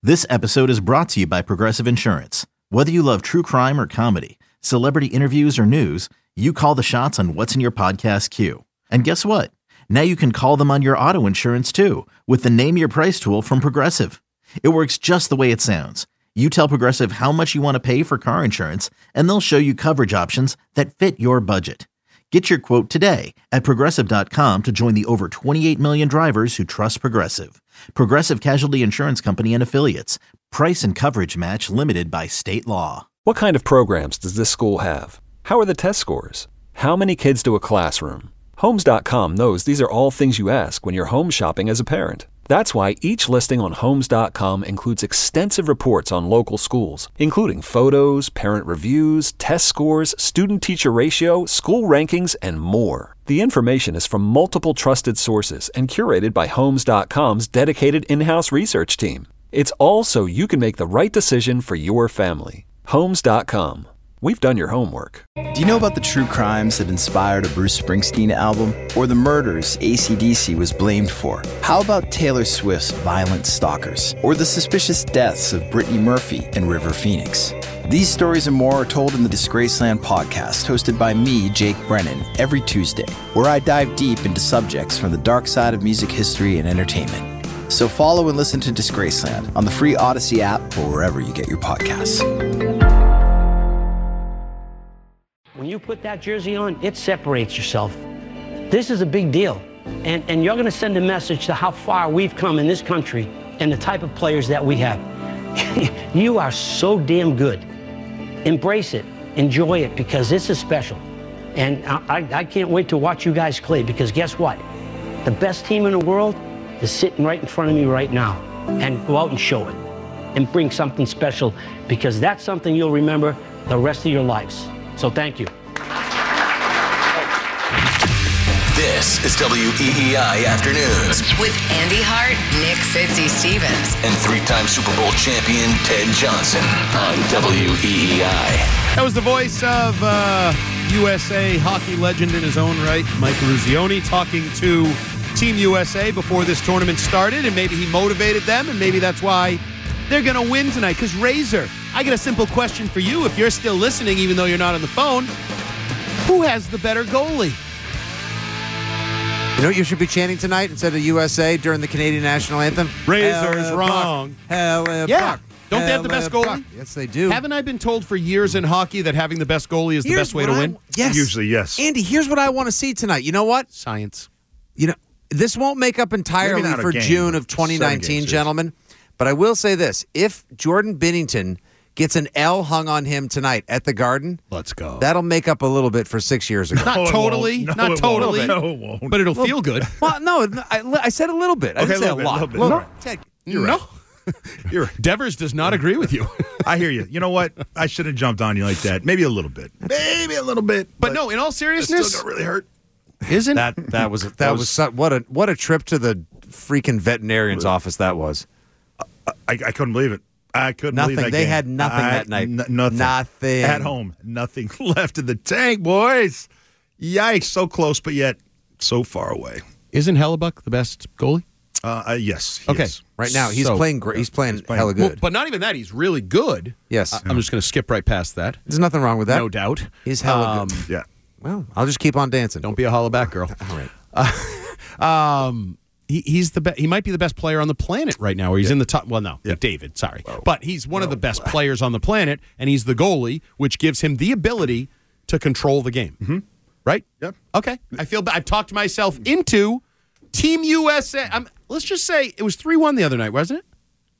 This episode is brought to you by Progressive Insurance. Whether you love true crime or comedy, celebrity interviews or news, you call the shots on what's in your podcast queue. And guess what? Now you can call them on your auto insurance too with the Name Your Price tool from Progressive. It works just the way it sounds. You tell Progressive how much you want to pay for car insurance, and they'll show you coverage options that fit your budget. Get your quote today at Progressive.com to join the over 28 million drivers who trust Progressive. Progressive Casualty Insurance Company and Affiliates. Price and coverage match limited by state law. What kind of programs does this school have? How are the test scores? How many kids to a classroom? Homes.com knows these are all things you ask when you're home shopping as a parent. That's why each listing on Homes.com includes extensive reports on local schools, including photos, parent reviews, test scores, student-teacher ratio, school rankings, and more. The information is from multiple trusted sources and curated by Homes.com's dedicated in-house research team. It's all so you can make the right decision for your family. Homes.com. We've done your homework. Do you know about the true crimes that inspired a Bruce Springsteen album? Or the murders AC/DC was blamed for? How about Taylor Swift's violent stalkers? Or the suspicious deaths of Brittany Murphy and River Phoenix? These stories and more are told in the Disgraceland podcast, hosted by me, Jake Brennan, every Tuesday, where I dive deep into subjects from the dark side of music history and entertainment. So follow and listen to Disgraceland on the free Odyssey app or wherever you get your podcasts. When you put that jersey on, it separates yourself. This is a big deal. And you're going to send a message to how far we've come in this country and the type of players that we have. You are so damn good. Embrace it. Enjoy it, because this is special. And I can't wait to watch you guys play, because guess what? The best team in the world is sitting right in front of me right now. And go out and show it. And bring something special, because that's something you'll remember the rest of your lives. So thank you. This is WEEI Afternoons with Andy Hart, Nick Fitzy-Stevens, and three-time Super Bowl champion Ted Johnson on WEEI. That was the voice of USA hockey legend in his own right, Mike Ruzioni, talking to Team USA before this tournament started, and maybe he motivated them, and maybe that's why they're going to win tonight. Because, Razor, I got a simple question for you. If you're still listening, even though you're not on the phone, who has the better goalie? You know what you should be chanting tonight instead of USA during the Canadian national anthem? Razor is wrong. Yeah. Don't they have the best goalie? Yes, they do. Haven't I been told for years in hockey that having the best goalie is the best way to win? Yes. Usually, yes. Andy, here's what I want to see tonight. You know what? Science. You know, this won't make up entirely for June of 2019, gentlemen. But I will say this. If Jordan Binnington gets an L hung on him tonight at the Garden, let's go. That'll make up a little bit for 6 years ago. Not totally. Not totally. No, it won't. But it'll feel good. Well, no, I said a little bit. I didn't say a lot. Ted, you're right. You're right. Devers does not agree with you. I hear you. You know what? I should have jumped on you like that. Maybe a little bit. Maybe a little bit. But no, in all seriousness, it still got really hurt. Isn't that was what a trip to the freaking veterinarian's office that was. I couldn't believe it. I couldn't nothing. believe that They game. had nothing that night. Nothing. At home. Nothing left in the tank, boys. Yikes. So close, but yet so far away. Isn't Hellebuck the best goalie? Yes. Okay. Is. Right now, he's playing great. He's playing hella good. Well, but not even that. He's really good. Yes. I'm just going to skip right past that. There's nothing wrong with that. No doubt. He's hella good. Yeah. Well, I'll just keep on dancing. Don't be a hollaback girl. All right. He's the he might be the best player on the planet right now. Or he's in the top. Well, no, David. Sorry, but he's one of the best players on the planet, and he's the goalie, which gives him the ability to control the game. Mm-hmm. Right? Yep. Okay. I've talked myself into Team USA. Let's just say it was 3-1 the other night, wasn't it?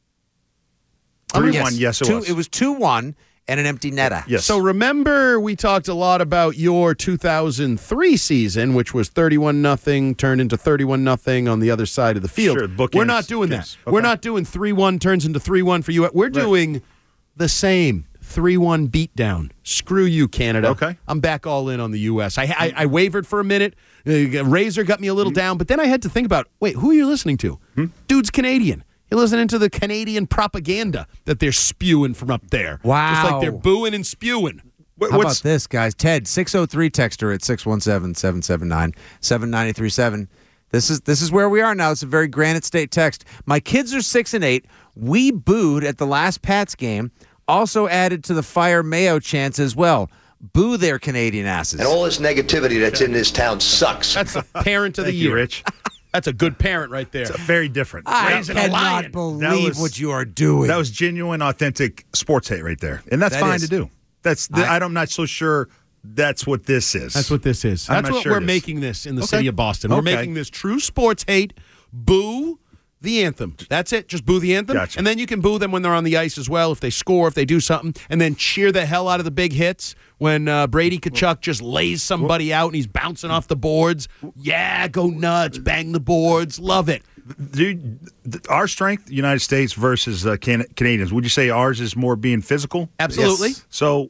3-1. Yes, it was. It was 2-1. And an empty netter. Yes. So remember, we talked a lot about your 2003 season, which was 31-0, turned into 31-0 on the other side of the field. Sure, We're not doing that. Okay. We're not doing 3-1 turns into 3-1 for you. We're doing the same 3-1 beatdown. Screw you, Canada. Okay. I'm back all in on the U.S. I wavered for a minute. Razor got me a little down, but then I had to think about, wait, who are you listening to? Dude's Canadian. You're listening to the Canadian propaganda that they're spewing from up there. Wow. Just like they're booing and spewing. How about this, guys? Ted, 603 texter at 617-779-7937. This is where we are now. It's a very Granite State text. My kids are 6 and 8. We booed at the last Pats game. Also added to the Fire Mayo chants as well. Boo their Canadian asses. And all this negativity that's in this town sucks. That's a parent of the year, Rich. That's a good parent right there. It's very different. I cannot believe what you are doing. That was genuine, authentic sports hate right there, and that's fine to do. I'm not so sure that's what this is. That's what this is. That's what we're making this in the city of Boston. We're making this true sports hate. Boo the anthem. That's it. Just boo the anthem. Gotcha. And then you can boo them when they're on the ice as well, if they score, if they do something, and then cheer the hell out of the big hits when Brady Tkachuk just lays somebody out and he's bouncing off the boards. Yeah, go nuts. Bang the boards. Love it. Dude, our strength, United States versus Canadians, would you say ours is more being physical? Absolutely. Yes. So,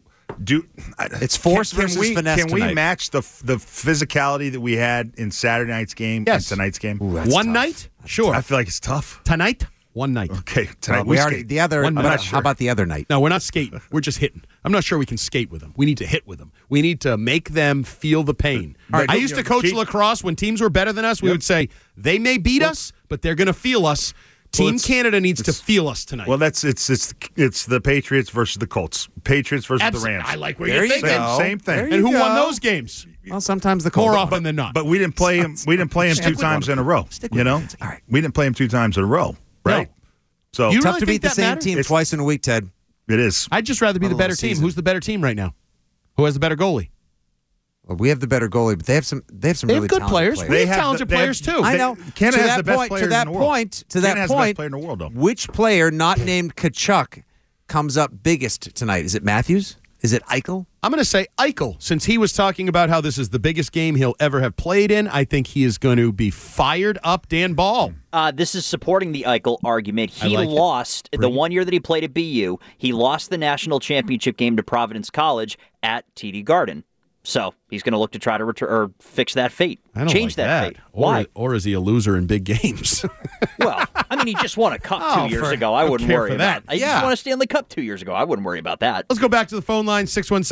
it's force versus finesse Can we tonight. match the physicality that we had in Saturday night's game and tonight's game? Ooh, One tough. night? Sure. I feel like it's tough. Tonight? One night. Okay, tonight we already skate. the other. One night. How about the other night? No, we're not skating. We're just hitting. I'm not sure we can skate with them. We need to hit with them. We need to make them feel the pain. I used to coach lacrosse when teams were better than us. We would say, they may beat us, but they're going to feel us. Team Canada needs to feel us tonight. Well, it's the Patriots versus the Colts. Patriots versus the Rams. I like where you're thinking. Same thing. And who won those games? Well, sometimes the Colts. More often than not. But we didn't play him. We didn't play him 2 times in a row. You know, All right. we didn't play him 2 times in a row. Right. No. So You Tough really to think beat the that same matters? team twice in a week, Ted. it is. I'd just rather be the Middle better of the team. season. Who's the better team right now? Who has the better goalie? Well, we have the better goalie, but they have some. They have some They really have good talented players. We have talented players, too. I know. Canada to has that the best point, players to that in the world. point, to Canada that has the best point, player in the world, though. which player not named Tkachuk comes up biggest tonight? Is it Matthews? Is it Eichel? I'm going to say Eichel, since he was talking about how this is the biggest game he'll ever have played in. I think he is going to be fired up. Dan Ball. This is supporting the Eichel argument. He like it. lost the 1 year that he played at BU. He lost the national championship game to Providence College at TD Garden. So he's going to look to try to fix that fate, I don't change like that fate. Why? Or is he a loser in big games? Well, I mean, he just won a cup 2 years ago. I wouldn't care worry for about that. it. He just won a Stanley Cup 2 years ago. I wouldn't worry about that. Let's go back to the phone line,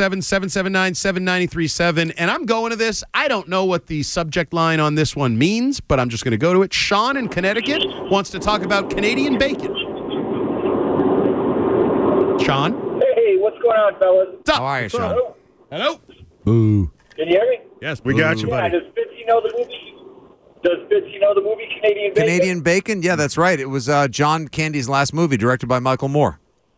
617-779-7937. And I'm going to this. I don't know what the subject line on this one means, but I'm just going to go to it. Sean in Connecticut wants to talk about Canadian bacon. Sean? Hey, what's going on, fellas? What's up? How are you, Sean? Hello? Boo. Can you hear me? Yes, We got you, Yeah, buddy. does Fitzy know the movie? Does Fitzy know the movie Canadian Bacon? Canadian Bacon? Yeah, that's right. It was John Candy's last movie, directed by Michael Moore.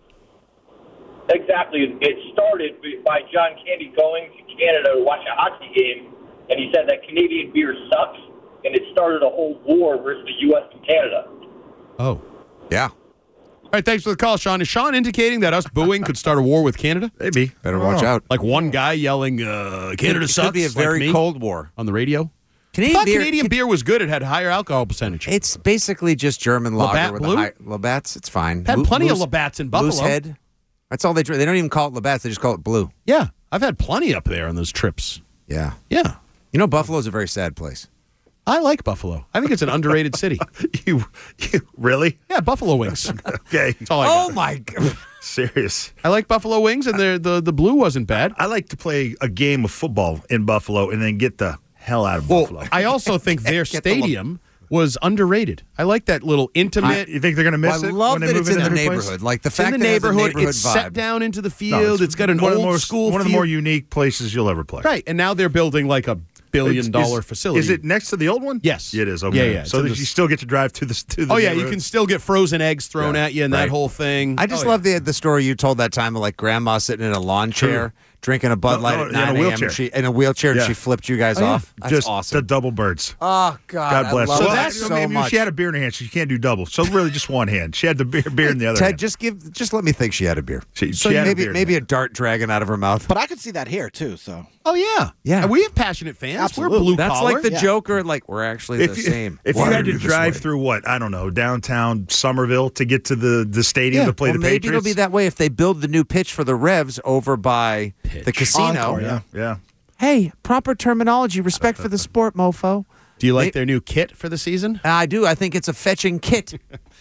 Exactly. It started by John Candy going to Canada to watch a hockey game, and he said that Canadian beer sucks, and it started a whole war versus the U.S. and Canada. Oh. Yeah. All right, thanks for the call, Sean. Is Sean indicating that us booing could start a war with Canada? Maybe. Better watch out. Like one guy yelling, Canada It sucks, could be a like very me, cold war. on the radio? Canadian I thought beer- Canadian beer was good. It had higher alcohol percentage. It's basically just German lager Labatt with Blue? a high Labatt's. It's fine. Had plenty of Labatt's in Buffalo. Moosehead. That's all they drink. They don't even call it Labatt's. They just call it Blue. Yeah, I've had plenty up there on those trips. Yeah. Yeah. You know, Buffalo's a very sad place. I like Buffalo. I think it's an underrated city. You really? Yeah, Buffalo wings. Okay. That's all I got. Oh, my God. Serious. I like Buffalo wings, and the blue wasn't bad. I like to play a game of football in Buffalo and then get the hell out of Buffalo. I also think their stadium was underrated. I like that little intimate. You think they're going to miss I it? love when they that move it's in into the their neighborhood. place? Like the It's fact in the that it has a neighborhood. neighborhood It's vibe. set down into the No, field. It's got an one of the old more- school One of the feel. more unique places you'll ever play. Right, and now they're building like a billion-dollar facility. Is it next to the old one? Yes. It is. Okay. Yeah. So It's in that the- you still get to drive to the Oh yeah, you neighborhood? can still get frozen eggs thrown Yeah, at you and right. that whole thing. I just Oh, love the story you told that time of like grandma sitting in a lawn chair drinking a Bud Light at 9 in a a.m. wheelchair. and she in a wheelchair and Yeah. she flipped you guys Oh, yeah. off. That's just awesome. the double birds. Oh God, God bless. I love So that that's so much. She had a beer in her hand, so she can't do double. So really, just one hand. She had the beer in the other Ted, hand. just let me think she had a beer. She So had a maybe beer in maybe her a dart dragging out of her mouth. But I could see that here too. So Oh yeah, Yeah. And we have passionate fans. Absolutely. We're blue That's collar. like the Yeah. Joker. Like we're actually the same. If you Why had are to you this drive way? through what I don't know downtown Somerville to get to the stadium Yeah, to play well, the maybe Patriots, it'll be that way if they build the new pitch for the Revs over by the casino. Encore, Yeah. Hey, proper terminology, respect for the sport, mofo. Do you like their new kit for the season? I do. I think it's a fetching kit.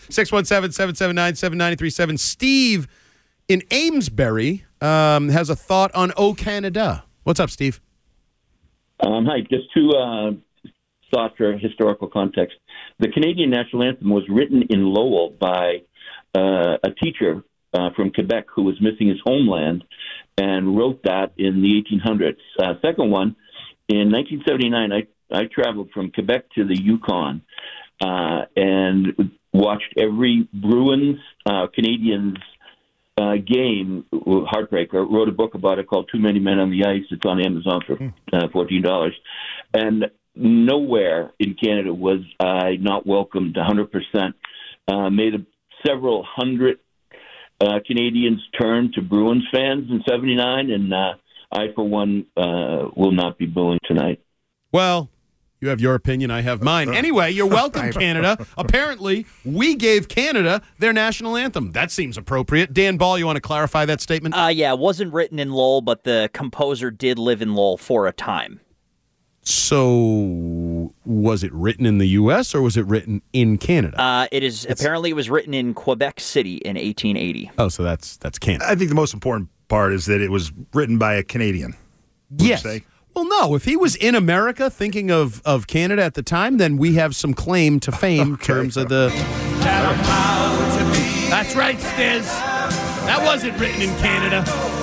617-779-7937. Steve in Amesbury has a thought on O Canada. What's up, Steve? Hi, just to thought for historical context. The Canadian national anthem was written in Lowell by a teacher from Quebec who was missing his homeland and wrote that in the 1800s. Second one, in 1979, I traveled from Quebec to the Yukon and watched every Bruins Canadiens game. Heartbreaker. Wrote a book about it called Too Many Men on the Ice. It's on Amazon for $14. And nowhere in Canada was I not welcomed 100%. Made several hundred Canadians turn to Bruins fans in '79, and I, for one, will not be booing tonight. Well, you have your opinion, I have mine. Anyway, you're welcome, Canada. Apparently, we gave Canada their national anthem. That seems appropriate. Dan Ball, you want to clarify that statement? Yeah, it wasn't written in Lowell, but the composer did live in Lowell for a time. So, was it written in the U.S. or was it written in Canada? Apparently it was written in Quebec City in 1880. Oh, so that's Canada. I think the most important part is that it was written by a Canadian. Yes. Well, no. If he was in America thinking of Canada at the time, then we have some claim to fame in terms of the... That's right, Stiz. That wasn't written in Canada.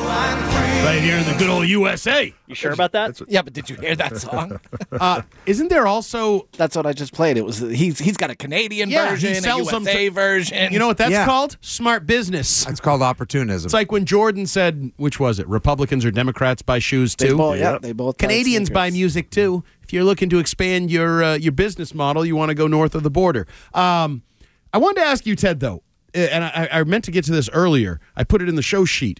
Right here in the good old USA. You sure about that? Yeah, but did you hear that song? Isn't there also... That's what I just played. It was he's got a Canadian version, a USA version. You know what that's called? Smart business. It's called opportunism. It's like when Jordan said, which was it? Republicans or Democrats buy shoes too? They both Canadians buy music too. If you're looking to expand your business model, you want to go north of the border. I wanted to ask you, Ted, though, and I meant to get to this earlier. I put it in the show sheet.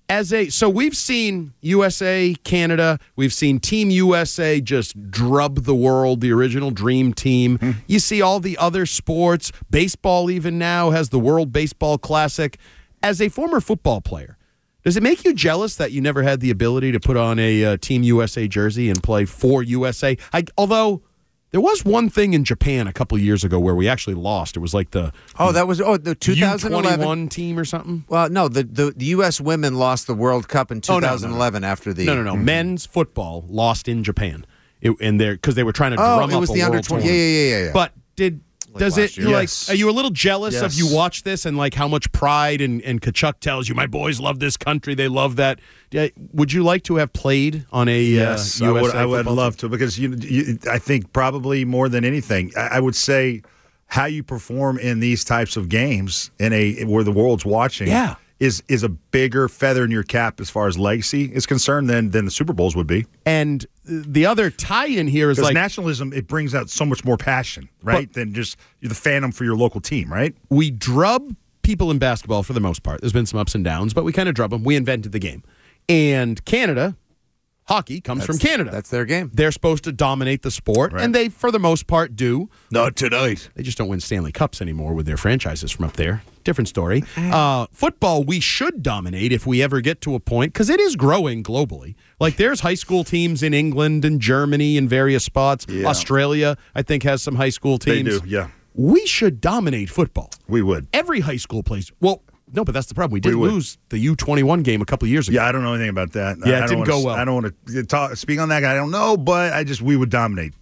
So we've seen USA, Canada, we've seen Team USA just drub the world, the original dream team. You see all the other sports, baseball even now has the World Baseball Classic. As a former football player, does it make you jealous that you never had the ability to put on a Team USA jersey and play for USA? Although... There was one thing in Japan a couple of years ago where we actually lost. It was like the the 2011 U21 team or something. Well, no, the U.S. women lost the World Cup in 2011 after the no. Men's football lost in Japan, because they were trying to drum up it was a the world under 20. tournament. Yeah. But does it Yes. are you a little jealous Yes. of you watch this and like how much pride and Kachuk tells you my boys love this country, they love that? Would you like to have played on a Yes, USA I would football love team? to, because I think probably more than anything, I would say how you perform in these types of games where the world's watching is a bigger feather in your cap as far as legacy is concerned than the Super Bowls would be. And the other tie-in here is like nationalism, it brings out so much more passion, right, than just you're the fandom for your local team, right? We drub people in basketball for the most part. There's been some ups and downs, but we kind of drub them. We invented the game. And Canada, hockey comes from Canada. That's their game. They're supposed to dominate the sport, and they, for the most part, do. Not tonight. They just don't win Stanley Cups anymore with their franchises from up there. Different story. Football, we should dominate if we ever get to a point, because it is growing globally. Like, there's high school teams in England and Germany and various spots. Yeah. Australia, I think, has some high school teams. They do, yeah. We should dominate football. We would. Every high school plays. Well, no, but that's the problem. We did lose the U21 game a couple of years ago. Yeah, I don't know anything about that. Yeah, it didn't go well. I don't want to speak on that guy. I don't know, but we would dominate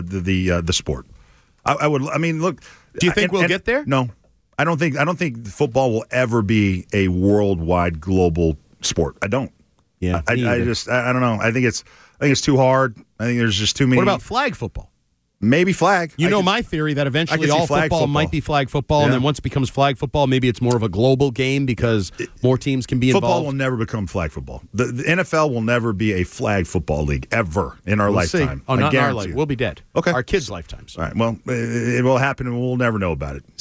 the sport. I would. I mean, look. Do you think we'll get there? No, I don't think football will ever be a worldwide global sport. I don't. Yeah, I don't know. I think it's too hard. I think there's just too many. What about flag football? Maybe flag. My theory that eventually all football might be flag football, and then once it becomes flag football, maybe it's more of a global game because more teams can be involved. Football will never become flag football. The NFL will never be a flag football league ever in our lifetime. See. Oh, not in our life. lifetime. We'll be dead. Okay. Our kids' lifetimes. All right. Well, it will happen, and we'll never know about it.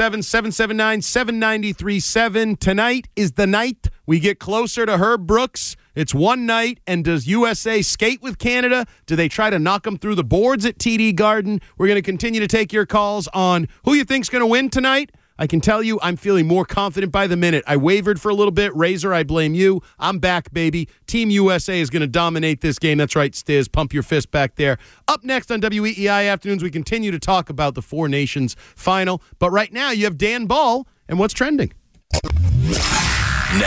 617-779-7937. Tonight is the night we get closer to Herb Brooks. It's one night, and does USA skate with Canada? Do they try to knock them through the boards at TD Garden? We're going to continue to take your calls on who you think's going to win tonight. I can tell you I'm feeling more confident by the minute. I wavered for a little bit. Razor, I blame you. I'm back, baby. Team USA is going to dominate this game. That's right, Stiz. Pump your fist back there. Up next on WEEI Afternoons, we continue to talk about the Four Nations final. But right now, you have Dan Ball and what's trending. Now,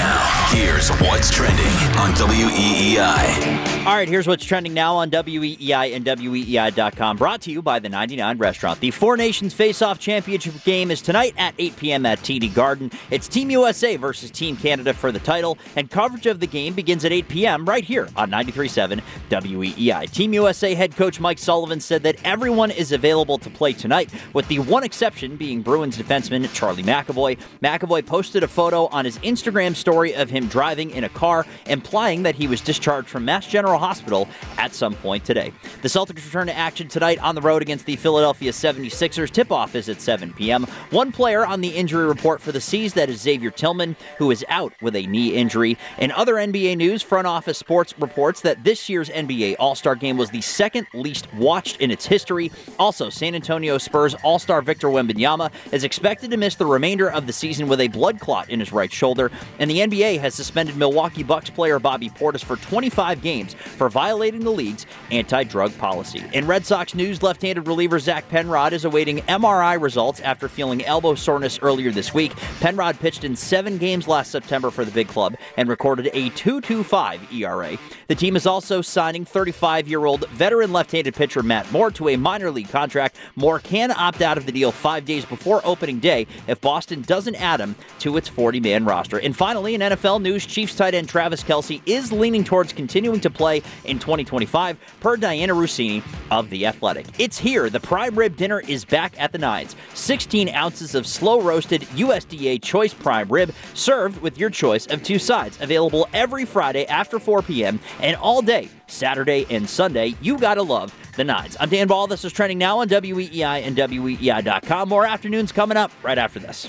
Here's what's trending on WEEI. All right, here's what's trending now on WEEI and WEEI.com. Brought to you by the 99 Restaurant. The Four Nations Face-Off Championship game is tonight at 8 p.m. at TD Garden. It's Team USA versus Team Canada for the title, and coverage of the game begins at 8 p.m. right here on 93.7 WEEI. Team USA head coach Mike Sullivan said that everyone is available to play tonight, with the one exception being Bruins defenseman Charlie McAvoy. McAvoy posted a photo on his Instagram story of him driving in a car, implying that he was discharged from Mass General Hospital at some point today. The Celtics return to action tonight on the road against the Philadelphia 76ers. Tip-off is at 7 p.m. One player on the injury report for the C's, that is Xavier Tillman, who is out with a knee injury. In other NBA news, Front Office Sports reports that this year's NBA All-Star Game was the second least watched in its history. Also, San Antonio Spurs All-Star Victor Wembanyama is expected to miss the remainder of the season with a blood clot in his right shoulder, and the NBA has suspended Milwaukee Bucks player Bobby Portis for 25 games for violating the league's anti-drug policy. In Red Sox news, left-handed reliever Zach Penrod is awaiting MRI results after feeling elbow soreness earlier this week. Penrod pitched in 7 games last September for the big club and recorded a 2.25 ERA. The team is also signing 35-year-old veteran left-handed pitcher Matt Moore to a minor league contract. Moore can opt out of the deal 5 days before opening day if Boston doesn't add him to its 40-man roster. And finally, in NFL news, Chiefs tight end Travis Kelce is leaning towards continuing to play in 2025, per Diana Rossini of The Athletic. It's here. The prime rib dinner is back at the Nines. 16 ounces of slow-roasted USDA choice prime rib served with your choice of 2 sides. Available every Friday after 4 p.m. and all day, Saturday and Sunday. You gotta love the Nines. I'm Dan Ball. This is trending now on WEEI and WEEI.com. More afternoons coming up right after this.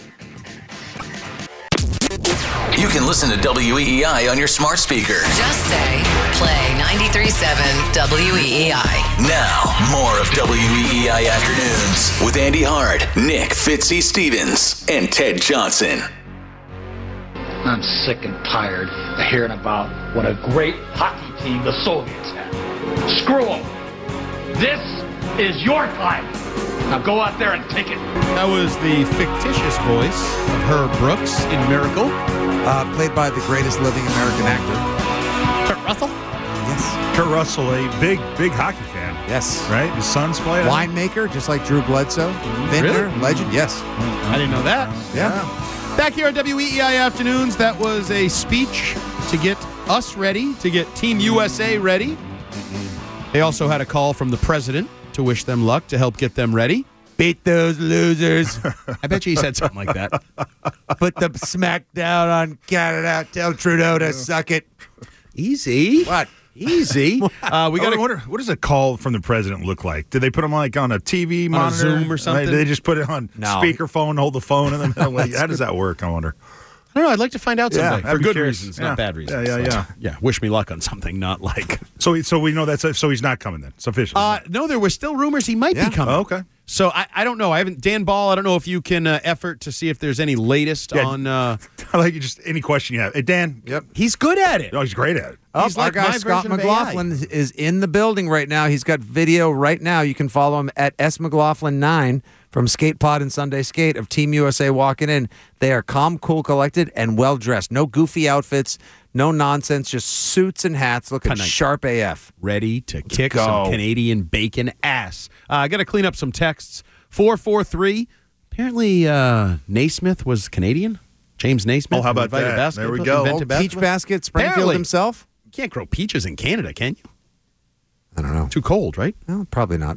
You can listen to WEEI on your smart speaker. Just say, play 93.7 WEEI. Now, more of WEEI Afternoons with Andy Hart, Nick Fitzy Stevens, and Ted Johnson. I'm sick and tired of hearing about what a great hockey team the Soviets had. Screw them. This is your time. Now go out there and take it. That was the fictitious voice of Herb Brooks in Miracle. Played by the greatest living American actor. Kurt Russell? Yes. Kurt Russell, a big hockey fan. Yes. Right? His son's played. Winemaker, just like Drew Bledsoe. Vintner, Really? legend. Yes. I didn't know that. Yeah. Back here at WEEI Afternoons, that was a speech to get us ready, to get Team USA ready. They also had a call from the president to wish them luck, to help get them ready. Beat those losers. I bet you he said something like that. Put the smack down on Canada. Tell Trudeau to suck it. Easy. What? Easy. We got what does a call from the president look like? Did they put him like on a TV monitor, Zoom or something? Did they just put it on speakerphone, hold the phone in the middle? How does that work? I wonder. I don't know. I'd like to find out someday. Yeah, for good curious. reasons, not bad reasons. Yeah. Wish me luck on something, not like. So we know that's so he's not coming then. It's official. No, there were still rumors he might be coming. Oh, okay. So I don't know. I haven't. Dan Ball, I don't know if you can effort to see if there's any latest on. I like you just any question you have. Hey, Dan. Yep. He's good at it. No, he's great at it. He's Our like guy my Scott version of McLaughlin is in the building right now. He's got video right now. You can follow him at smclaughlin9 from Skate Pod and Sunday Skate of Team USA walking in. They are calm, cool, collected, and well dressed. No goofy outfits, no nonsense, just suits and hats looking sharp AF. Ready to kick some Canadian bacon ass. I got to clean up some texts. 443. Apparently, Naismith was Canadian. James Naismith. Oh, how about that? There we go. Peach Basket, Springfield Apparently. himself. You can't grow peaches in Canada, can you? I don't know. Too cold, right? No, probably not.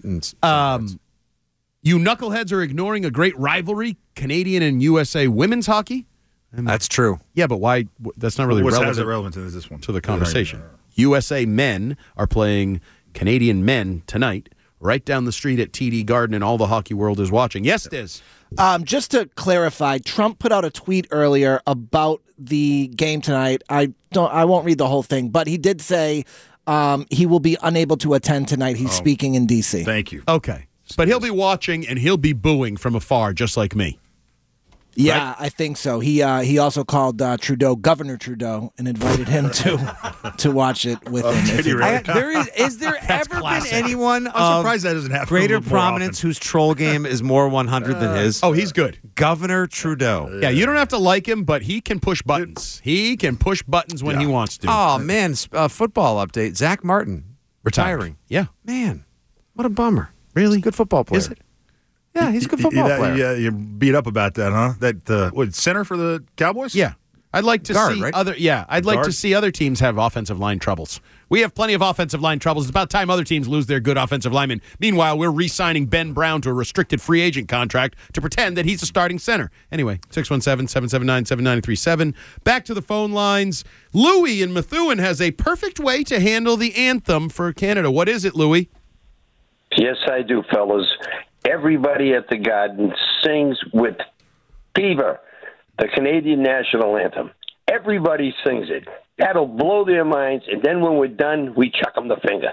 You knuckleheads are ignoring a great rivalry, Canadian and USA women's hockey. That's true. Yeah, but why? That's not really relevant. How's it relevant to this one? To the conversation. USA men are playing Canadian men tonight, right down the street at TD Garden, and all the hockey world is watching. Yes, Diz. Just to clarify, Trump put out a tweet earlier about the game tonight. I won't read the whole thing, but he did say he will be unable to attend tonight. He's speaking in D.C. Thank you. Okay. But he'll be watching, and he'll be booing from afar, just like me. Yeah, right? I think so. He also called Trudeau Governor Trudeau and invited him to watch it with him. Did he really? Is there ever classic. been anyone I'm of surprised that doesn't happen greater a little more prominence often. whose troll game is more 100 than his? Oh, he's good. Governor Trudeau. Yeah, you don't have to like him, but he can push buttons. He can push buttons when he wants to. Oh, man. Football update. Zach Martin retiring. Yeah. Man, what a bummer. Really? He's a good football player. Is it? Yeah, he's a good football player. Yeah, you're beat up about that, huh? That center for the Cowboys? Yeah. I'd like to Guard, see right? I'd like to Guard? see other teams have offensive line troubles. We have plenty of offensive line troubles. It's about time other teams lose their good offensive linemen. Meanwhile, we're re-signing Ben Brown to a restricted free agent contract to pretend that he's a starting center. Anyway, 617-779-7937. Back to the phone lines. Louis in Methuen has a perfect way to handle the anthem for Canada. What is it, Louis? Yes, I do, fellas. Everybody at the Garden sings with fever the Canadian national anthem. Everybody sings it. That'll blow their minds, and then when we're done, we chuck them the finger.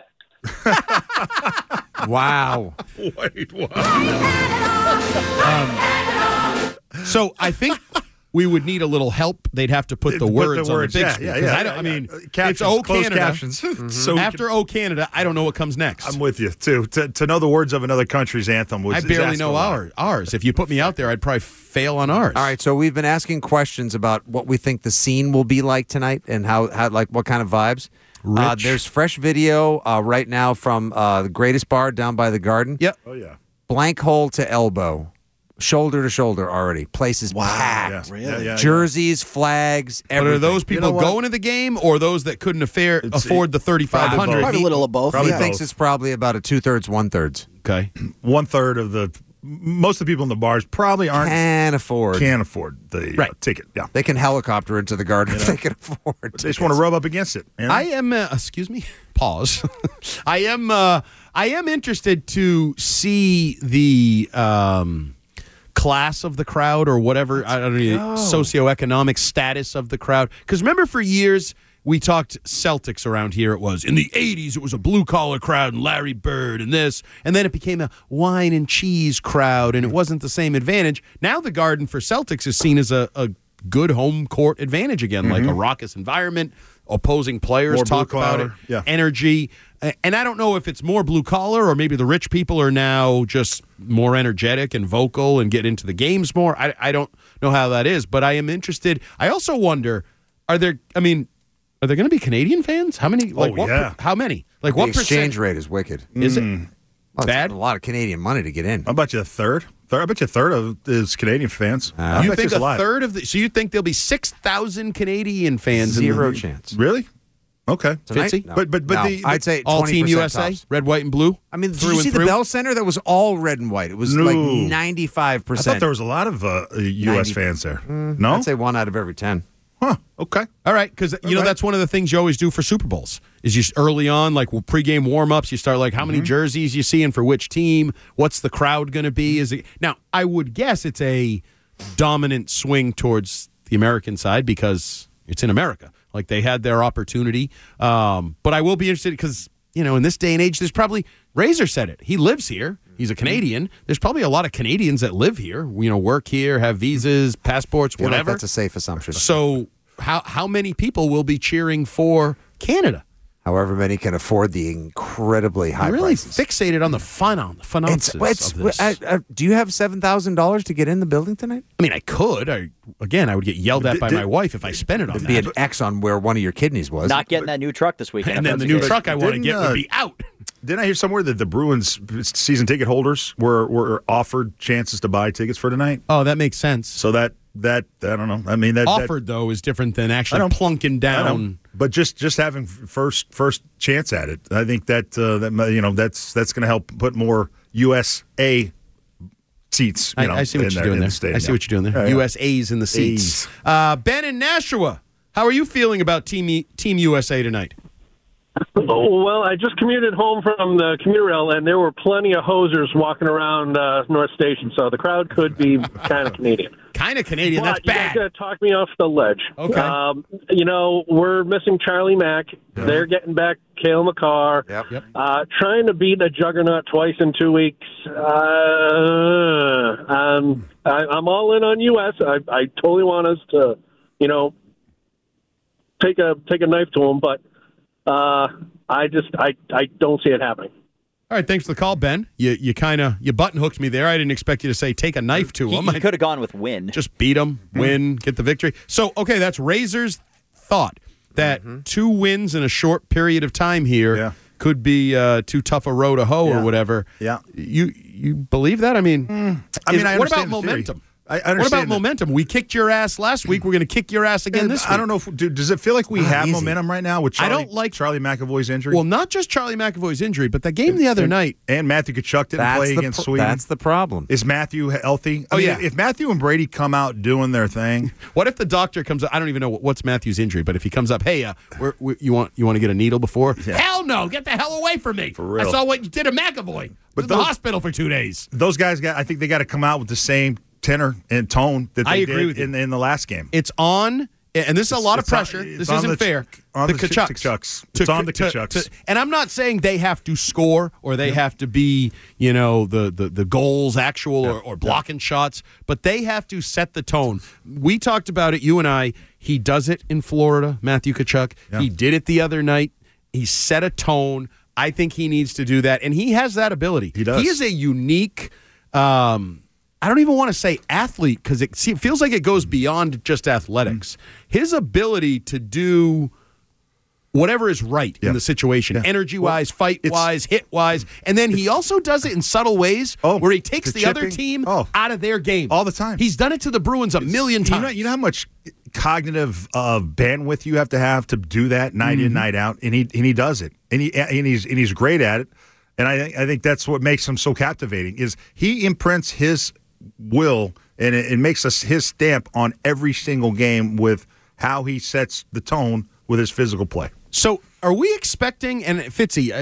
Wow. Wait, what? So I think we would need a little help. They'd have to put the words on the big screen. Yeah. I mean, Captions, it's O closed Canada. captions. So After O Canada, I don't know what comes next. I'm with you, too. To know the words of another country's anthem was I barely is know ours. If you put me out there, I'd probably fail on ours. All right, so we've been asking questions about what we think the scene will be like tonight and how like what kind of vibes. Rich. There's fresh video right now from the Greatest Bar down by the Garden. Yep. Oh, yeah. Blank hole to elbow, shoulder to shoulder already. Place is packed. Yeah. Jerseys, flags, But everything. are those people You know what? going to the game or those that couldn't afford the 3,500? Probably a little of both. Probably He thinks both. it's probably about a 2/3, 1/3. Okay. 1/3 of most of the people in the bars probably Can't afford. can't afford the ticket. Yeah. They can helicopter into the Garden if they can afford. They just want to rub up against it. You know? I am. Excuse me. Pause. I am interested to see the class of the crowd or whatever. I don't know socioeconomic status of the crowd. Because remember, for years we talked Celtics around here. It was in the 80s. It was a blue collar crowd and Larry Bird and this, and then it became a wine and cheese crowd, and it wasn't the same advantage. Now the Garden for Celtics is seen as a good home court advantage again, like a raucous environment. Opposing players More talk blue about it, collar, yeah. energy. And I don't know if it's more blue collar or maybe the rich people are now just more energetic and vocal and get into the games more. I don't know how that is, but I am interested. I also wonder, are there going to be Canadian fans? How many? Like, how many? Like, The what exchange percent? rate is wicked. Is it Well, it's bad? a lot of Canadian money to get in. I bet you a third. I bet you a third of it is Canadian fans. I You bet think it's a lot. third of the? So you think there'll be 6,000 Canadian fans? Zero chance. Really? Okay. Tonight? Fitzy? No. But No, the I'd say all 20% Team USA, tops. red, white, and blue. I mean, did Through you and see the through? Bell Center? That was all red and white. It was No. like I 95%. thought there was a lot of U.S. 90. fans there. No? I'd say 1 out of every 10. Huh. Okay. All right, because you know that's one of the things you always do for Super Bowls is you early on, like pregame warm-ups, you start like how many jerseys you seeing for which team, what's the crowd going to be? Is it now? I would guess it's a dominant swing towards the American side because it's in America. Like they had their opportunity, but I will be interested because in this day and age, there's probably Razor said it. He lives here. He's a Canadian. There's probably a lot of Canadians that live here. Work here, have visas, passports, Feel like whatever. that's a safe assumption. So how many people will be cheering for Canada? However many can afford the incredibly high I'm really prices. fixated on the finances of this. Do you have $7,000 to get in the building tonight? I mean, I could. I would get yelled at by my wife if I spent it on It'd be that. an X on where one of your kidneys was. Not getting that new truck this weekend. And then the new truck I want to get would be out. Didn't I hear somewhere that the Bruins season ticket holders were offered chances to buy tickets for tonight? Oh, that makes sense. So that I don't know. I mean, that Offered though is different than actually plunking down. But just having first chance at it, I think that's going to help put more USA seats. I see what you're doing there. I see what you're doing there. USA's in the seats. Ben in Nashua, how are you feeling about Team USA tonight? Well, I just commuted home from the commuter rail, and there were plenty of hosers walking around North Station, so the crowd could be kind of Canadian. Kind of Canadian, that's bad. You guys got to talk me off the ledge. Okay. We're missing Charlie Mack. Yeah. They're getting back Cale McCarr. Yep. Trying to beat a juggernaut twice in 2 weeks. I'm all in on U.S. I totally want us to, take a knife to them, but I don't see it happening. All right, thanks for the call, Ben. You button hooked me there. I didn't expect you to say take a knife to him. He could have gone with win. Just beat him, win, get the victory. So, okay, that's Razor's thought that 2 wins in a short period of time here could be too tough a row to hoe or whatever. Yeah. You believe that? I mean, I what about understand the theory. momentum? I understand what about that. momentum? We kicked your ass last week. We're going to kick your ass again this week. I don't know. Does it feel like we have easy. momentum right now with Charlie? I don't like Charlie McAvoy's injury. Well, not just Charlie McAvoy's injury, but the game the other night. And Matthew Tkachuk didn't play against Sweden. That's the problem. Is Matthew healthy? I mean, if Matthew and Brady come out doing their thing. What if the doctor comes up? I don't even know what's Matthew's injury, but if he comes up, hey, you want to get a needle before? Yeah. Hell no! Get the hell away from me! For real. I saw what you did to McAvoy. But in the hospital for 2 days. Those guys I think they got to come out with the same tenor and tone that they did in the last game. It's on, and this is a lot of pressure. This isn't fair. On the Tkachuks. It's on the Tkachuks. And I'm not saying they have to score or they have to be, the goals actual or blocking shots, but they have to set the tone. We talked about it, you and I. He does it in Florida, Matthew Tkachuk. Yeah. He did it the other night. He set a tone. I think he needs to do that, and he has that ability. He does. He is a unique I don't even want to say athlete because it feels like it goes beyond just athletics. His ability to do whatever is right in the situation, energy-wise, fight-wise, hit-wise, and then he also does it in subtle ways where he takes the other team out of their game. All the time. He's done it to the Bruins a million times. You know how much cognitive bandwidth you have to do that night in, night out, and he does it, and he's great at it. And I think that's what makes him so captivating is he imprints his will and it makes us his stamp on every single game with how he sets the tone with his physical play. So are we expecting, and Fitzy,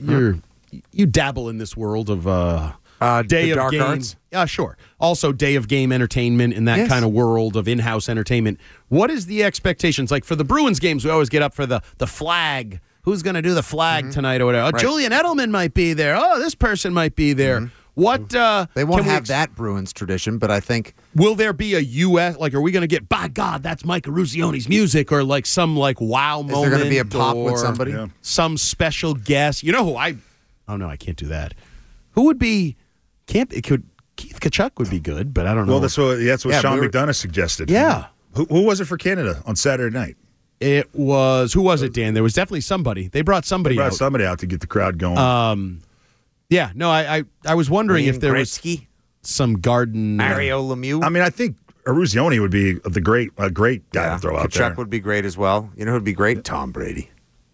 you dabble in this world of day of dark game. arts? Yeah, sure. Also day of game entertainment in that kind of world of in-house entertainment. What is the expectations? Like for the Bruins games, we always get up for the flag. Who's going to do the flag tonight or whatever? Oh, Julian Edelman might be there. Oh, this person might be there. What? They won't have that Bruins tradition, but I think will there be a U.S. like? Are we going to get? By God, that's Mike Ruzioni's music, or like some wow moment? Is there going to be a pop with somebody? Some special guest? You know who I? Oh no, I can't do that. Who would be? Keith Tkachuk would be good, but I don't know. Well, that's what Sean McDonough suggested. Yeah. Who was it for Canada on Saturday night? It was who was it, Dan? There was definitely somebody. They brought somebody out. Somebody out to get the crowd going. Yeah, no, I was wondering Wayne if there Gretzky? was some Garden Mario Lemieux. I mean, I think Ruzioni would be a great guy to throw out there. Tkachuk would be great as well. You know who'd be great? Tom Brady.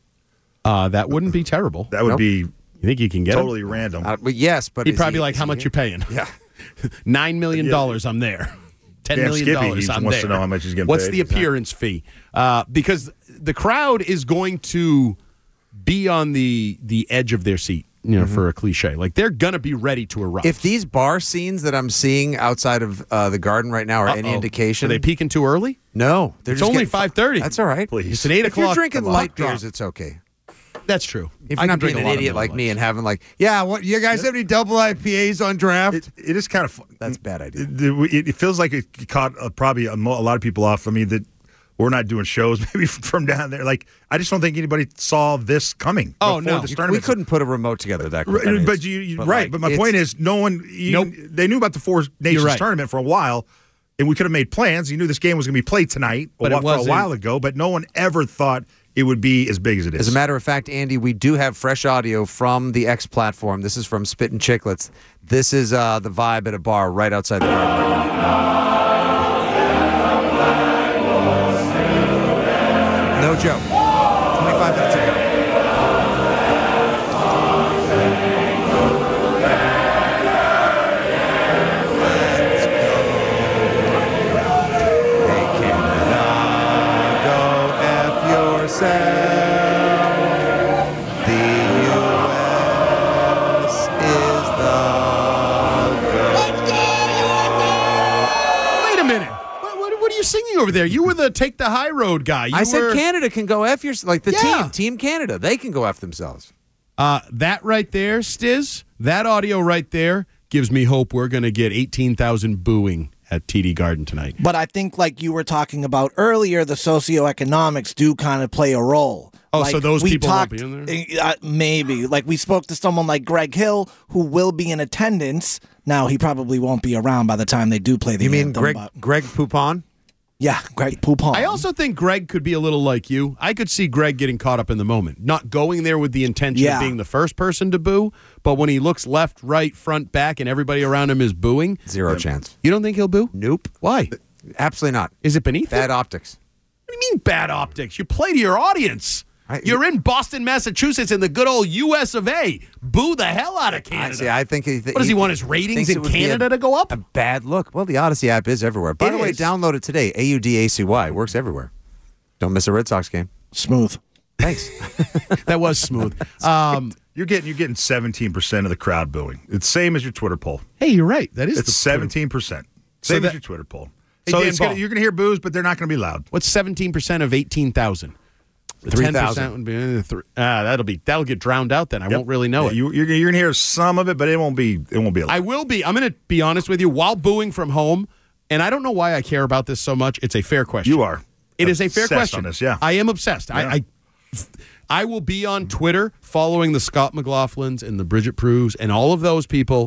That wouldn't be terrible. That would be. You think you can get totally him? Random? But yes, but he'd probably like how much you're paying. Yeah, $9 million. I'm there. $10 million. I'm wants there. to know how much he's getting What's paid. the appearance fee? Because the crowd is going to be on the edge of their seat. For a cliche, like they're gonna be ready to erupt. If these bar scenes that I'm seeing outside of the Garden right now are any indication, are they peaking too early? No, it's only 5:30. That's all right. Please, it's an 8 if o'clock. If you're drinking light drop. beers, it's okay. That's true. If you're not being an idiot like me and having what you guys have any double IPAs on draft? It is kind of fun. That's a bad idea. It feels like it caught probably a lot of people off. I mean that. We're not doing shows maybe from down there. Like, I just don't think anybody saw this coming. Oh, no. This tournament. We couldn't put a remote together that quick. But my point is, no one, they knew about the Four Nations tournament for a while, and we could have made plans. You knew this game was going to be played tonight for a while ago, but no one ever thought it would be as big as it is. As a matter of fact, Andy, we do have fresh audio from the X platform. This is from Spit and Chicklets. This is the vibe at a bar right outside the Garden right now. No joke. 25 minutes ago. Let's go. Hey, Canada, go F yourself. over there. You were the take the high road guy. I said Canada can go F your like the team Canada. They can go F themselves. That right there, Stiz, that audio right there gives me hope we're going to get 18,000 booing at TD Garden tonight. But I think, like you were talking about earlier, the socioeconomics do kind of play a role. Oh, like, so those we people talked, won't be in there? Maybe. Like, we spoke to someone like Greg Hill, who will be in attendance. Now, he probably won't be around by the time they do play the anthem. You mean Greg Poupon? Yeah, Greg Poupon. I also think Greg could be a little like you. I could see Greg getting caught up in the moment, not going there with the intention of being the first person to boo, but when he looks left, right, front, back, and everybody around him is booing. Zero chance. You don't think he'll boo? Nope. Why? Absolutely not. Is it beneath Bad optics. What do you mean bad optics? You play to your audience. You're in Boston, Massachusetts, in the good old U.S. of A. Boo the hell out of Canada. I think what does he want, his ratings in Canada to go up? A bad look. Well, the Odyssey app is everywhere. By the way, download it today. AUDACY. Works everywhere. Don't miss a Red Sox game. Smooth. Thanks. That was smooth. You're getting 17% of the crowd booing. It's same as your Twitter poll. Hey, you're right. That is it's 17%. Same as your Twitter poll. So you're going to hear boos, but they're not going to be loud. What's 17% of 18,000? 3,000 would be that'll get drowned out. Then I won't really know it. You're going to hear some of it, but it won't be. It won't be. A lot. I will be. I'm going to be honest with you. While booing from home, and I don't know why I care about this so much. It's a fair question. You are. It is a fair question. On this, yeah. I am obsessed. Yeah. I will be on Twitter following the Scott McLaughlins and the Bridget Proulx and all of those people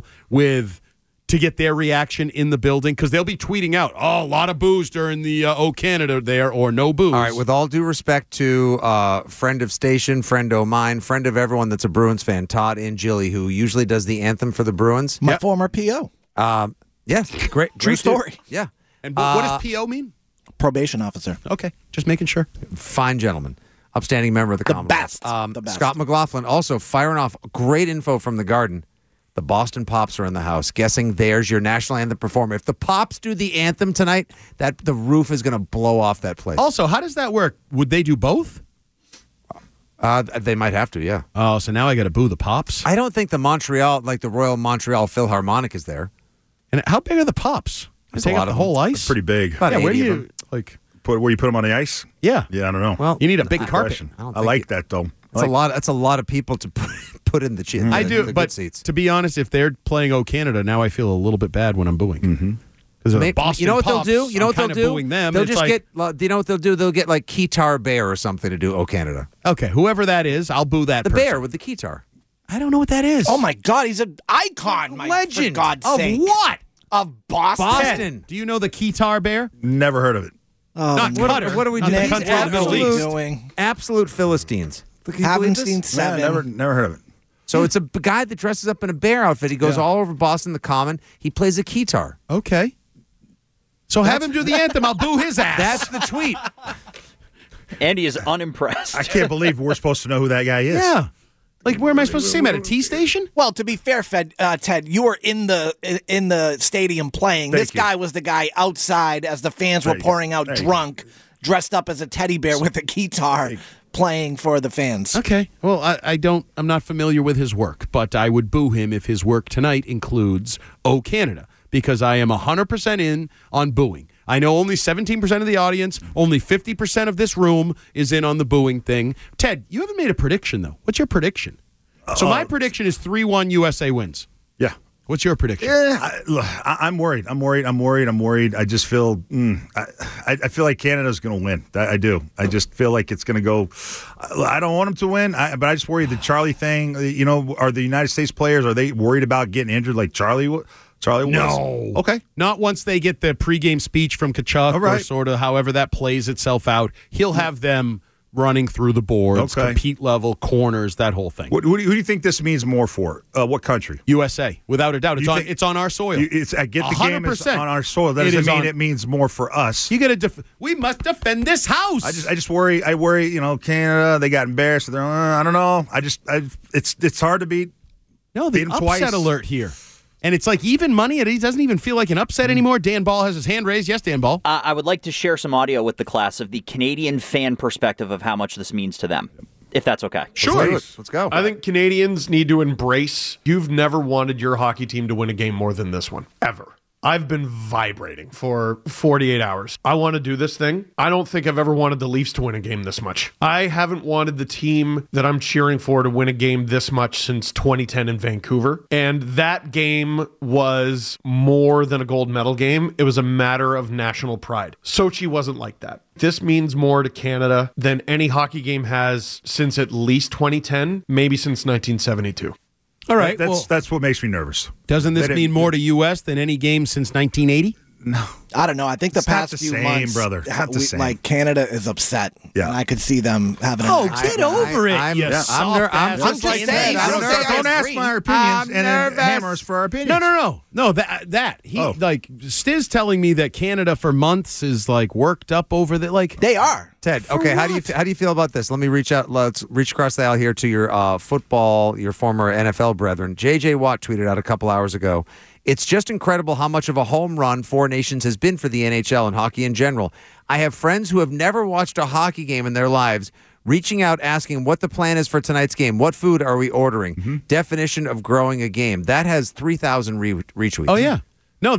to get their reaction in the building, because they'll be tweeting out, a lot of boos during the Canada there, or no boos. All right, with all due respect to friend of station, friend of mine, friend of everyone that's a Bruins fan, Todd Angili, who usually does the anthem for the Bruins. My former PO. Yes, great True story. Dude. Yeah. And what does PO mean? Probation officer. Okay, just making sure. Fine gentleman. Upstanding member of the Commonwealth. The best. Scott McLaughlin also firing off great info from the Garden. The Boston Pops are in the house. Guessing there's your national anthem performer. If the Pops do the anthem tonight, the roof is going to blow off that place. Also, how does that work? Would they do both? They might have to, yeah. Oh, so now I got to boo the Pops? I don't think the Royal Montreal Philharmonic is there. And how big are the Pops? There's Take a lot out the of whole them. ice? Pretty big. About where do 80 of you them. Where you put them on the ice? Yeah. Yeah, I don't know. Well, you need a big carpet. Question. I like that though. That's a lot of people to put in the chair. I do, the but seats. to be honest, if they're playing "O Canada," now I feel a little bit bad when I'm booing. Because Boston, you know what Pops, they'll do? You know what they'll do? Booing them. They'll It's just like, get. You know what they'll do? They'll get like Keytar Bear or something to do "O Canada." Okay, whoever that is, I'll boo that. The person. bear with the keytar. I don't know what that is. Oh my God, he's an icon, legend. For God's Of sake. what? Of Boston. Do you know the Keytar Bear? Never heard of it. Not Cutter. What are we doing? The country of the Middle East. Doing? Absolute Philistines. Haven't seen seven. Never heard of it. So it's a guy that dresses up in a bear outfit. He goes all over Boston, the Common. He plays a keytar. Okay. So have him do the anthem. I'll boo his ass. That's the tweet. Andy is unimpressed. I can't believe we're supposed to know who that guy is. Yeah. Like, where am I supposed to see him? At a T station? Well, to be fair, Ted, you were in the stadium playing. This guy was the guy outside as the fans were pouring out drunk, dressed up as a teddy bear with a guitar, playing for the fans. Okay. Well, I'm not familiar with his work, but I would boo him if his work tonight includes "O Canada," because I am 100% in on booing. I know only 17% of the audience, only 50% of this room is in on the booing thing. Ted, you haven't made a prediction, though. What's your prediction? So my prediction is 3-1 USA wins. Yeah. What's your prediction? Yeah, I'm worried. I just feel I feel like Canada's going to win. I do. I just feel like it's going to go. I don't want them to win, but I just worry the Charlie thing. You know, are the United States players, are they worried about getting injured like Charlie was? No. Okay. Not once they get the pregame speech from Kachuk or sort of however that plays itself out. He'll have them running through the boards, compete level, corners, that whole thing. Who do you think this means more for? What country? USA, without a doubt. It's on our soil. I get the game is on our soil. That doesn't mean it means more for us. You got to. We must defend this house. I just worry. I worry. You know, Canada. They got embarrassed. They're. I don't know. It's hard to beat. No, the upset twice. Alert here. And it's like even money. It doesn't even feel like an upset anymore. Dan Ball has his hand raised. Yes, Dan Ball. I would like to share some audio with the class of the Canadian fan perspective of how much this means to them, if that's okay. Sure. Let's go. I think Canadians need to embrace you've never wanted your hockey team to win a game more than this one, ever. I've been vibrating for 48 hours. I want to do this thing. I don't think I've ever wanted the Leafs to win a game this much. I haven't wanted the team that I'm cheering for to win a game this much since 2010 in Vancouver. And that game was more than a gold medal game. It was a matter of national pride. Sochi wasn't like that. This means more to Canada than any hockey game has since at least 2010, maybe since 1972. All right. That's what makes me nervous. Doesn't this mean more to U.S. than any game since 1980? No. I don't know. I think the past few months, brother. It's not the same. Like Canada is upset. Yeah. And I could see them having. Get over it. I'm just saying. Don't ask my opinions and then hammer us for our opinions. No. Stiz telling me that Canada for months is like worked up over the like they are. Ted, okay, how do you feel about this? Let me reach out. Let's reach across the aisle here to your your former NFL brethren. J.J. Watt tweeted out a couple hours ago. It's just incredible how much of a home run Four Nations has been for the NHL and hockey in general. I have friends who have never watched a hockey game in their lives reaching out asking what the plan is for tonight's game. What food are we ordering? Mm-hmm. Definition of growing a game. That has 3,000 retweets. Oh, yeah. No,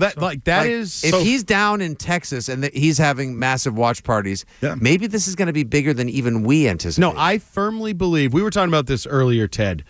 If he's down in Texas and he's having massive watch parties, maybe this is going to be bigger than even we anticipate. No, I firmly believe, we were talking about this earlier, Ted.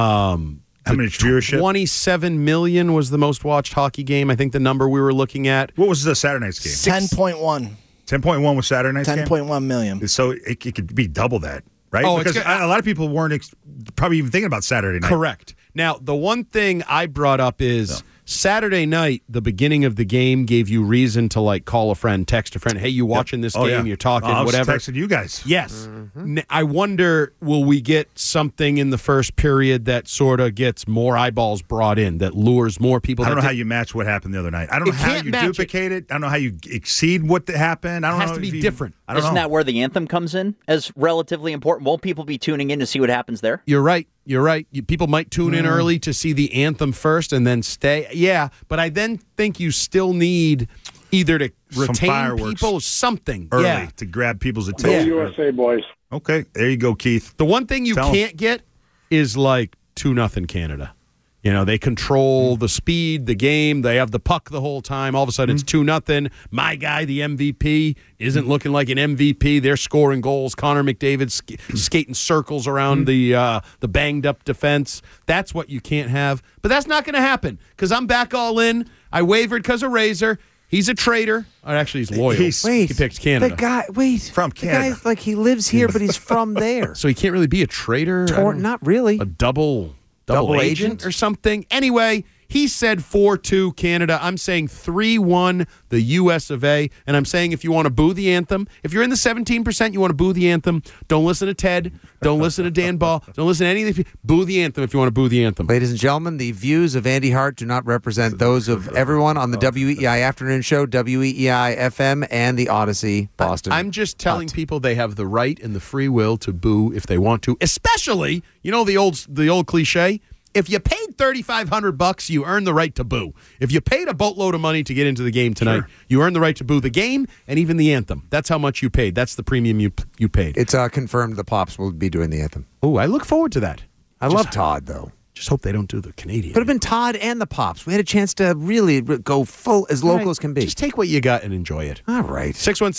How many viewership? 27 million was the most watched hockey game. I think the number we were looking at. What was the Saturday night's game? 10.1. 10.1 was Saturday night's game? 10.1 million. So it could be double that, right? Oh, because a lot of people weren't probably even thinking about Saturday night. Correct. Now, the one thing I brought up is Saturday night, the beginning of the game gave you reason to like call a friend, text a friend, hey, you watching this game, you're talking, whatever. I was texting you guys. Yes. I wonder, will we get something in the first period that sort of gets more eyeballs brought in, that lures more people? I don't know how you match what happened the other night. I don't know how you duplicate it. I don't know how you exceed what happened. I don't know. It has to be different. Isn't that where the anthem comes in as relatively important? Won't people be tuning in to see what happens there? You're right. People might tune in early to see the anthem first and then stay. Yeah, but I then think you still need either to retain people, something early to grab people's attention. Go USA, boys. Okay, there you go, Keith. The one thing you can't get is like 2-0 Canada. You know, they control the speed, the game. They have the puck the whole time. All of a sudden, it's 2-0. My guy, the MVP, isn't looking like an MVP. They're scoring goals. Connor McDavid skating circles around the banged-up defense. That's what you can't have. But that's not going to happen because I'm back all in. I wavered because of Razor. He's a traitor. Or actually, he's loyal. He picks Canada. The guy, from Canada. The guy's like he lives here, but he's from there. So he can't really be a traitor? Not really. A double agent or something. Anyway, he said 4-2 Canada. I'm saying 3-1 the U.S. of A. And I'm saying if you want to boo the anthem, if you're in the 17%, you want to boo the anthem, don't listen to Ted. Don't listen to Dan Ball. Don't listen to any of the boo the anthem if you want to boo the anthem. Ladies and gentlemen, the views of Andy Hart do not represent those of everyone on the WEEI Afternoon Show, WEEI FM, and the Odyssey Boston. I'm just telling people they have the right and the free will to boo if they want to, especially, you know, the old cliche, if you paid $3,500, you earn the right to boo. If you paid a boatload of money to get into the game tonight, you earn the right to boo the game and even the anthem. That's how much you paid. That's the premium you paid. It's confirmed the Pops will be doing the anthem. Oh, I look forward to that. I love Todd, though. Just hope they don't do the Canadian. Could have been Todd and the Pops. We had a chance to really go full as local as can be. Just take what you got and enjoy it. All right.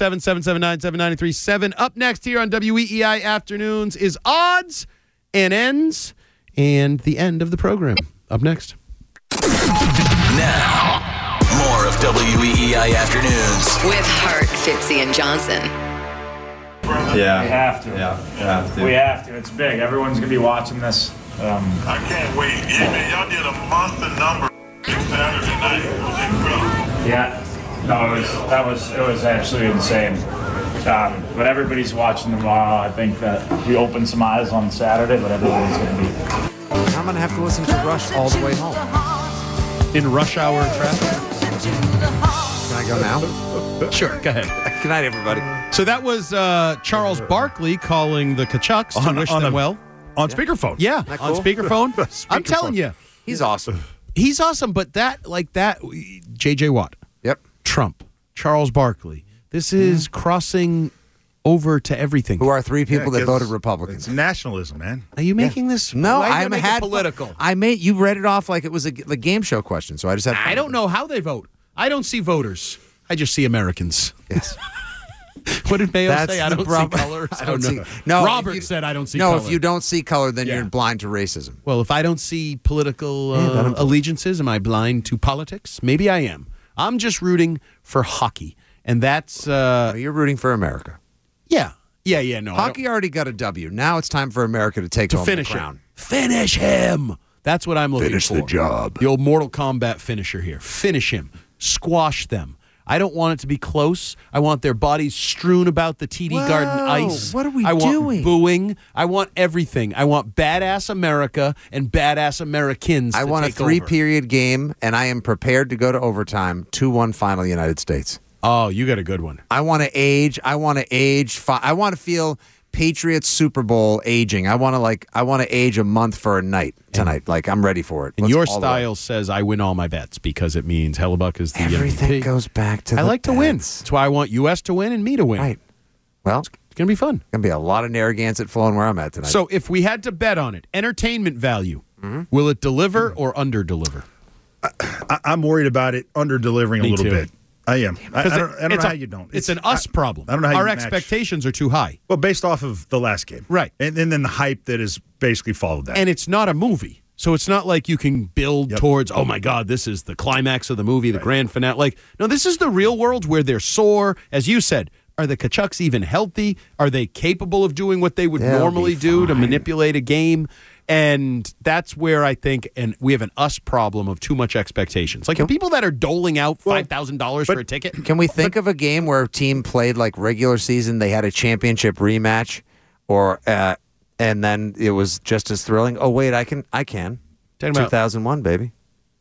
617-779-7937. Up next here on WEEI Afternoons is Odds and Ends and the end of the program. Up next. Now, more of WEEI Afternoons. With Hart, Fitzy, and Johnson. Yeah. We have to. Yeah, we have to. We have to. It's big. Everyone's going to be watching this. I can't wait. Y'all did a monster number Saturday night. It was incredible. Yeah. No, it was absolutely insane. But everybody's watching tomorrow. I think that we opened some eyes on Saturday, but everybody's going to be. I'm going to have to listen to Rush all the way home. In rush hour traffic? Can I go now? Sure, go ahead. Good night, everybody. So that was Charles Barkley calling the Kachucks to wish them well. On speakerphone. Yeah, Cool? on speakerphone. I'm telling you. He's awesome. He's awesome, but J.J. Watt. Yep. Trump. Charles Barkley. This is crossing over to everything. Who are three people that voted Republican? It's nationalism, man. Are you making this? No, I'm had political. You read it off like it was a game show question, so I just had. I don't know how they vote. I don't see voters. I just see Americans. Yes. What did Mayo That's say? I the don't problem. see color. I don't see. No, Robert said I don't see no, color. if you don't see color, then you're blind to racism. Well, if I don't see political allegiances, am I blind to politics? Maybe I am. I'm just rooting for hockey. And that's... you're rooting for America. Yeah. Yeah, no. Hockey already got a W. Now it's time for America to take home finish the crown. him. Finish him. That's what I'm looking for. Finish the job. The old Mortal Kombat finisher here. Finish him. Squash them. I don't want it to be close. I want their bodies strewn about the TD Garden ice. What are we I want doing? Booing. I want everything. I want badass America and badass Americans I to want a take 3-period game, and I am prepared to go to overtime. 2-1 final United States. Oh, you got a good one. I want to age. I want to feel Patriots Super Bowl aging. I want to age a month for a night tonight. Like, I'm ready for it. And Let's your all the way. style says I win all my bets because it means Hellebuck is the Everything MVP. goes back to I the like to win. bets. That's why I want U.S. to win and me to win. Right. Well, it's going to be fun. Going to be a lot of Narragansett flowing where I'm at tonight. So if we had to bet on it, entertainment value, will it deliver or under-deliver? I'm worried about it under-delivering a Me little too. bit. I am. I don't know it's how you don't. It's an us problem. I don't know how Our you match. expectations are too high. Well, based off of the last game. Right. And then the hype that has basically followed that. And it's not a movie. So it's not like you can build towards, oh, my God, this is the climax of the movie, the grand finale. Like, no, this is the real world where they're sore. As you said, are the Kachucks even healthy? Are they capable of doing what they would normally do to manipulate a game? And that's where I think, and we have an us problem of too much expectations. Like the people that are doling out $5,000 for a ticket. Can we think of a game where a team played like regular season, they had a championship rematch, or and then it was just as thrilling? Oh, wait, I can. 2001, baby.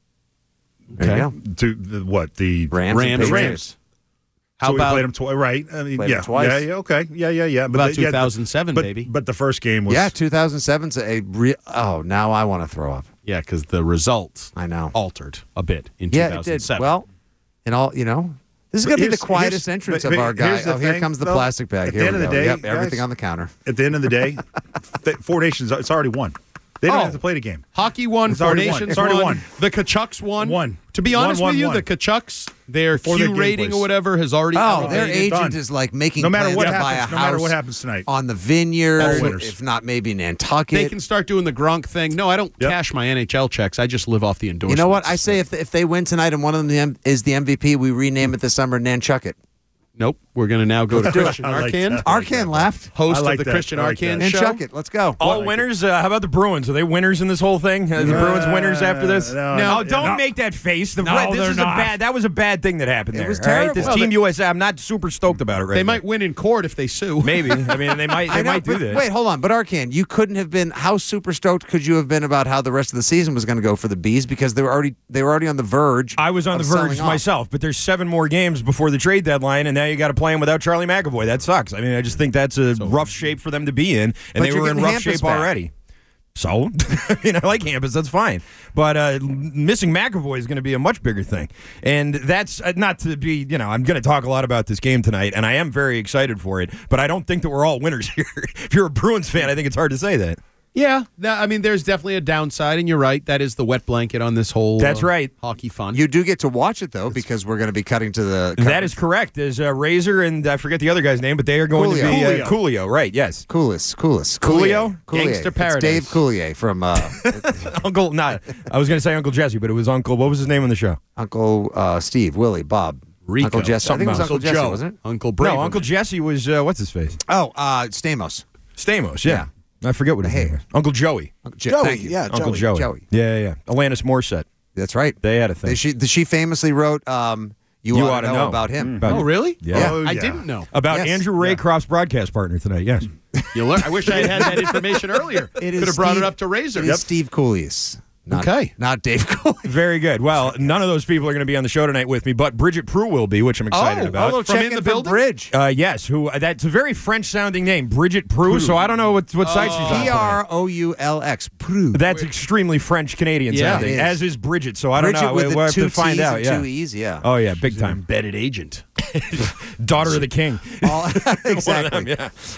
There you go. To the, what? The Rams and Patriots. How so about- we played them twice? Right. I mean, Played them twice. Yeah, okay. Yeah. But About 2007, baby. But the first game was... Yeah, 2007's a real... Oh, now I want to throw up. Yeah, because the results I know altered a bit in Yeah, 2007. it did. Well, and all, this is going to be the quietest entrance of our guy. Here's the Here thing, comes the though. plastic bag. At Here the end we of go. the day, Yep, everything guys, on the counter. At the end of the day, Four Nations, it's already won. They don't Oh. have to play the game. Hockey won, It's Four already won. Nations It's already won. The Kachucks won. Won. To be honest Won, with you, won. the Kachucks, their Before the Q game rating plays. or whatever has already Oh, their elevated. agent is like making No matter plans what to buy a happens, house no matter what happens tonight. on the vineyard, All winners. if not maybe Nantucket. They can start doing the Gronk thing. No, I don't cash my NHL checks. I just live off the You endorsements. know what? I say if they win tonight and one of them is the MVP, we rename it this summer Nantucket. Nope. We're going to now go to Let's do it. Christian I like Arcan, that. Arcan left. host I like of the that. Christian I like Arcan that. show. Nantucket. Let's go. All winners? How about the Bruins? Are they winners in this whole thing? Are the Bruins winners after this? no, don't make that face. No, This is not. that was a bad thing that happened It there. was all right? terrible. This Well, Team USA, I'm not super stoked about it right They now. might win in court if they sue. Maybe. I mean, they might I know, might do but that. wait, hold on. But Arcan, you couldn't have been. How super stoked could you have been about how the rest of the season was going to go for the Bees because they were already on the verge. I was on of the verge selling off. myself, but there's 7 more games before the trade deadline, and now you got to play them without Charlie McAvoy. That sucks. I mean, I just think that's a rough shape for them to be in, and But they you're were in getting rough Hampus shape back. already. So, I mean, I like Hampus. That's fine. But missing McAvoy is going to be a much bigger thing. And that's not to be, I'm going to talk a lot about this game tonight, and I am very excited for it. But I don't think that we're all winners here. If you're a Bruins fan, I think it's hard to say that. Yeah, I mean, there's definitely a downside, and you're right. That is the wet blanket on this whole That's right. hockey fun. You do get to watch it though because we're going to be cutting to the. That is correct. There's Razor, and I forget the other guy's name, but they are going to be Coolio. Right, yes. Coolest. Coolio? Gangster Paradise. It's Dave Coulier from Uncle, not. I was going to say Uncle Jesse, but it was Uncle. What was his name on the show? Uncle Steve, Willie, Bob, Rico. Uncle Jesse. I think it was Something Uncle else. Jesse, Joe. wasn't it? Uncle Braverman. No, Uncle Jesse was what's his face? Oh, Stamos. Stamos. Yeah. I forget what his name is. Uncle Joey. Joey, thank you. yeah, Uncle Joey. Yeah. Alanis Morissette. That's right. They had a thing. She famously wrote You Ought to Know about him. Oh, really? Yeah. I didn't know. About Yes. Andrew Raycroft's broadcast partner tonight, yes. You learn. I wish I had that information earlier. It is Could have brought Steve- it up to Razor. It is Steve Coulier. Okay. Not Dave Coulier. Very good. Well, none of those people are going to be on the show tonight with me, but Bridget Prue will be, which I'm excited about. Although From check in the for building? Bridge. Yes, that's a very French-sounding name, Bridget Prue, so I don't know what side she's on. Proulx. Prue. That's extremely French-Canadian Yeah, sounding, it is. as is Bridget, so I don't Bridget know. with We'll the have 2 to find T's out. and Yeah. 2 E's, yeah. Oh, yeah, big An time. embedded agent. Daughter of the king. Exactly.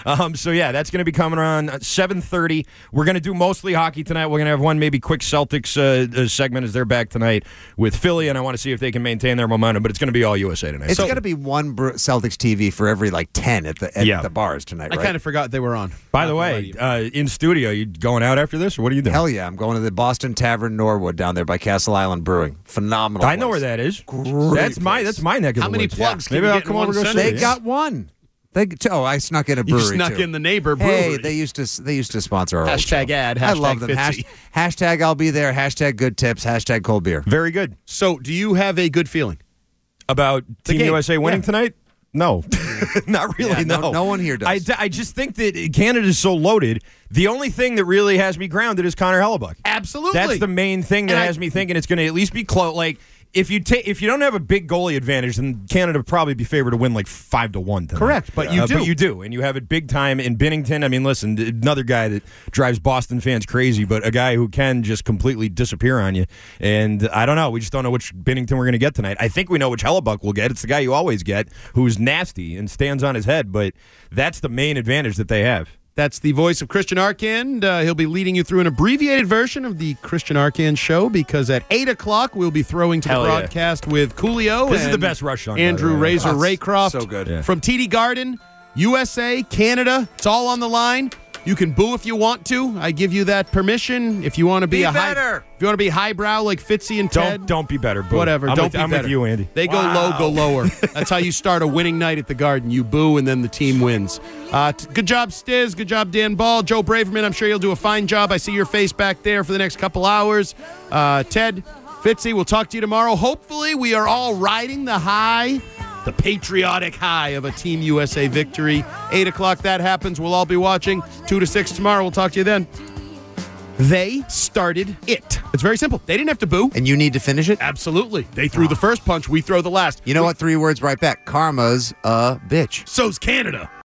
So that's going to be coming around 7:30. We're going to do mostly hockey tonight. We're going to have one maybe quick Celtics segment as they're back tonight with Philly, and I want to see if they can maintain their momentum. But it's going to be all USA tonight. It's going to be one Celtics TV for every 10 at the bars tonight. I right? kind of forgot they were on. By the way, in studio, you going out after this, or what are you doing? Hell yeah, I'm going to the Boston Tavern Norwood down there by Castle Island Brewing. Phenomenal. I know where that is. That's my neck of the How many woods. plugs can Maybe you I'll get come in over one and go Sunday? They got one. I snuck in a brewery. You snuck too. in the neighbor brewery. Hey, they used to sponsor our old show. #ad. I love them. Fitzy. Hashtag I'll be there. Hashtag good tips. Hashtag cold beer. Very good. So, do you have a good feeling about Team game? USA winning tonight? No, not really. Yeah, no, no one here does. I just think that Canada is so loaded. The only thing that really has me grounded is Connor Hellebuck. Absolutely, that's the main thing that has me thinking it's going to at least be close. Like if you don't have a big goalie advantage, then Canada would probably be favored to win 5-1 tonight. Correct, but you do. But you do, and you have it big time in Binnington. I mean, listen, another guy that drives Boston fans crazy, but a guy who can just completely disappear on you. And I don't know. We just don't know which Binnington we're going to get tonight. I think we know which Hellebuck we'll get. It's the guy you always get, who's nasty and stands on his head. But that's the main advantage that they have. That's the voice of Christian Arcand. He'll be leading you through an abbreviated version of the Christian Arcand show because at 8 o'clock we'll be throwing to the broadcast with Coolio. This is the best rush on Andrew Razor Raycroft. So good. Yeah. From TD Garden, USA, Canada. It's all on the line. You can boo if you want to. I give you that permission. If you want to be better. If you want to be highbrow like Fitzy and Ted. Don't be better. Boo. Whatever. I'm Don't be I'm better. with you, Andy. They go low, go lower. That's how you start a winning night at the Garden. You boo, and then the team wins. Good job, Stiz. Good job, Dan Ball. Joe Braverman, I'm sure you'll do a fine job. I see your face back there for the next couple hours. Ted, Fitzy, we'll talk to you tomorrow. Hopefully, we are all riding the high, the patriotic high of a Team USA victory. 8 o'clock, that happens. We'll all be watching. 2 to 6 tomorrow. We'll talk to you then. They started it. It's very simple. They didn't have to boo. And you need to finish it? Absolutely. They threw the first punch. We throw the last. You know what? 3 words right back. Karma's a bitch. So's Canada.